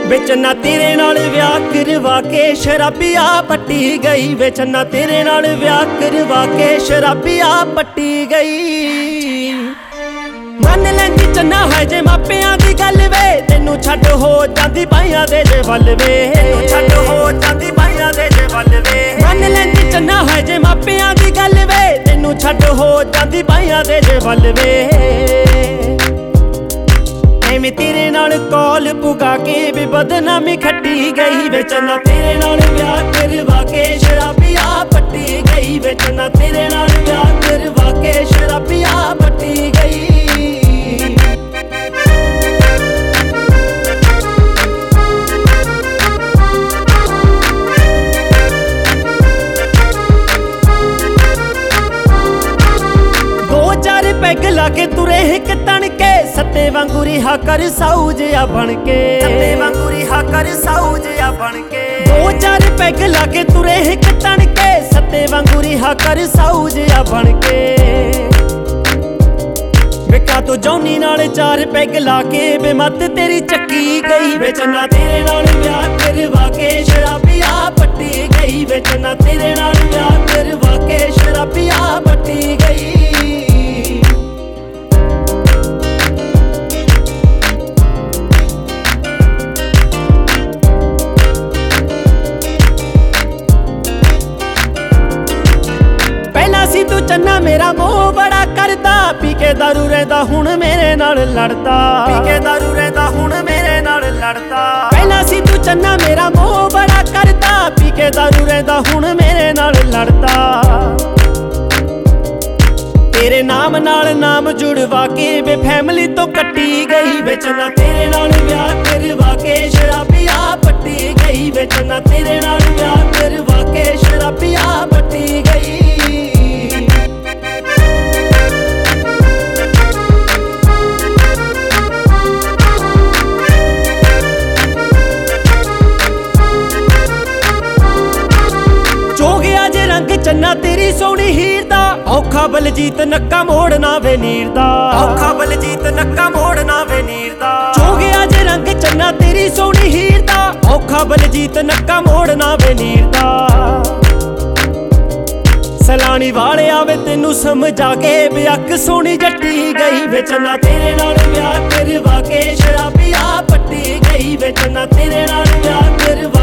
ਵਿੱਚ ਨਾ ਤੇਰੇ ਨਾਲ ਵਿਆਹ ਕਰਵਾ ਕੇ ਸ਼ਰਾਬੀਆ ਪੱਟੀ ਗਈ। ਵਿੱਚ ਨਾ ਤੇਰੇ ਨਾਲ ਵਿਆਹ ਕਰਵਾ ਕੇ ਸ਼ਰਾਬੀਆ ਪੱਟੀ ਗਈ। ਮੰਨ ਲੈਂਦੀ ਚੰਨਾ ਹੈ ਜੇ ਮਾਪਿਆਂ ਦੀ ਗੱਲ ਵੇ, ਤੈਨੂੰ ਛੱਡ ਹੋ ਜਾਂਦੀ ਬਾਈਆਂ ਦੇ ਜੇ ਵੱਲ ਵੇ। ਤੈਨੂੰ ਛੱਡ ਹੋ ਜਾਂਦੀ ਬਾਈਆਂ ਦੇ ਜੇ ਵੱਲ ਵੇ। ਮੰਨ ਲੈਂਦੀ ਚੰਨਾ ਹੈ ਜੇ ਮਾਪਿਆਂ ਦੀ ਗੱਲ ਵੇ, ਤੈਨੂੰ ਛੱਡ ਹੋ ਜਾਂਦੀ ਬਾਈਆਂ ਦੇ ਜੇ ਵੱਲ ਵੇ। ਐਵੇਂ ਤੇਰੇ ਨਾਲ ਕੌਲ ਪੁਗਾ ਕੇ ਵੀ ਬਦਨਾਮੀ ਖੱਟੀ ਗਈ। ਵਿੱਚ ਨਾ ਤੇਰੇ ਨਾਲ ਵਿਆਹ ਕਰਵਾ ਕੇ ਸ਼ਰਾਬੀਆ ਪੱਟੀ ਗਈ। ਵਿੱਚ ਨਾ ਤੇਰੇ ਨਾਲ ਵਿਆਹ ਕਰਵਾ ਕੇ ਸ਼ਰਾਬੀਆ ਪੱਟੀ ਗਈ। ਪੈਗ ਲਾ ਕੇ ਤੁਰੇ ਇੱਕ ਤਣ ਕੇ, ਸੱਤੇ ਵਾਂਗੂ ਰਿਹਾ ਕਰ ਸਾਊ ਜਿਹਾ ਬਣ ਕੇ। ਸੱਤੇ ਵਾਂਗੂ ਰਿਹਾ ਕਰ ਸਾਊ ਜਿਹਾ ਬਣ ਕੇ। ਦੋ ਚਾਰ ਪੈਗ ਲਾ ਕੇ ਤੁਰੇ ਇੱਕ ਤਣ ਕੇ, ਸੱਤੇ ਵਾਂਗੂ ਰਿਹਾ ਕਰ ਸਾਊ ਜਿਹਾ ਬਣ ਕੇ। ਵਿਕਾ ਤੋਂ ਜੌਨੀ ਨਾਲ ਚਾਰ ਪੈਗ ਲਾ ਕੇ ਬੇਮੱਤ ਤੇਰੀ ਚੱਕੀ ਗਈ। ਵਿੱਚ ਨਾ ਤੇਰੇ ਨਾਲ ਵਿਆਹ ਕਰਵਾ ਕੇ ਸ਼ਰਾਬੀਆ ਪੱਟੀ ਗਈ। ਵਿੱਚ ਨਾ ਤੇਰੇ ਨਾਲ ਵਿਆਹ ਕਰਵਾ ਕੇ ਸ਼ਰਾਬੀਆ ਪੱਟੀ ਗਈ। ਸੀ ਤੂੰ ਚੰਨਾ ਮੇਰਾ ਮੋਹ ਬੜਾ ਕਰਦਾ, ਪੀ ਕੇ ਦਾਰੂ ਰਹਿੰਦਾ ਹੁਣ ਮੇਰੇ ਨਾਲ ਲੜਦਾ। ਪੀ ਕੇ ਦਾਰੂ ਰਹਿੰਦਾ ਹੁਣ ਮੇਰੇ ਨਾਲ ਲੜਦਾ। ਪਹਿਲਾਂ ਸੀ ਤੂੰ ਚੰਨਾ ਮੇਰਾ ਮੋਹ ਬੜਾ ਕਰਦਾ, ਪੀ ਕੇ ਦਾਰੂ ਰਹਿੰਦਾ ਹੁਣ ਮੇਰੇ ਨਾਲ ਲੜਦਾ। ਤੇਰੇ ਨਾਮ ਨਾਲ ਨਾਮ ਜੁੜਵਾ ਕੇ ਵੇ ਫੈਮਿਲੀ ਤੋਂ ਕੱਟੀ ਗਈ। ਵਿੱਚ ਨਾ ਤੇਰੇ ਨਾਲ ਵਿਆਹ ਕਰਵਾ ਕੇ ਸ਼ਰਾਬੀਆ ਪੱਟੀ ਗਈ। ਵਿੱਚ ਨਾ ਤੇਰੇ ਨਾਲ ਵਿਆਹ ਕਰਵਾ ਕੇ ਸ਼ਰਾਬੀਆ ਪੱਟੀ ਗਈ। ਚੰਨਾ ਤੇਰੀ ਸੋਹਣੀ ਹੀਰ ਦਾ, ਔਖਾ ਬਲਜੀਤ ਨੱਕਾ ਮੋੜਨਾ ਵੇ ਨੀਰ ਦਾ। ਔਖਾ ਬਲਜੀਤ ਨੱਕਾ ਮੋੜਨਾ ਵੇ ਨੀਰ ਦਾ। ਚੋ ਗਿਆ ਜੇ ਰੰਗ ਚੰਨਾ ਤੇਰੀ ਸੋਹਣੀ ਹੀਰ ਦਾ, ਔਖਾ ਬਲਜੀਤ ਨੱਕਾ ਮੋੜਨਾ ਵੇ ਨੀਰ ਦਾ। ਸਲਾਣੀ ਵਾਲਿਆ ਵੇ ਤੈਨੂੰ ਸਮਝਾ ਕੇ ਵੀ ਅੱਖ ਸੋਹਣੀ ਜੱਟੀ ਗਈ। ਵਿੱਚ ਨਾ ਤੇਰੇ ਨਾਲ ਵਿਆਹ ਕਰਵਾ ਕੇ ਸ਼ਰਾਬੀਆ ਪੱਟੀ ਗਈ। ਵਿੱਚ ਨਾ ਤੇਰੇ ਨਾਲ ਵਿਆਹ ਕਰਵਾ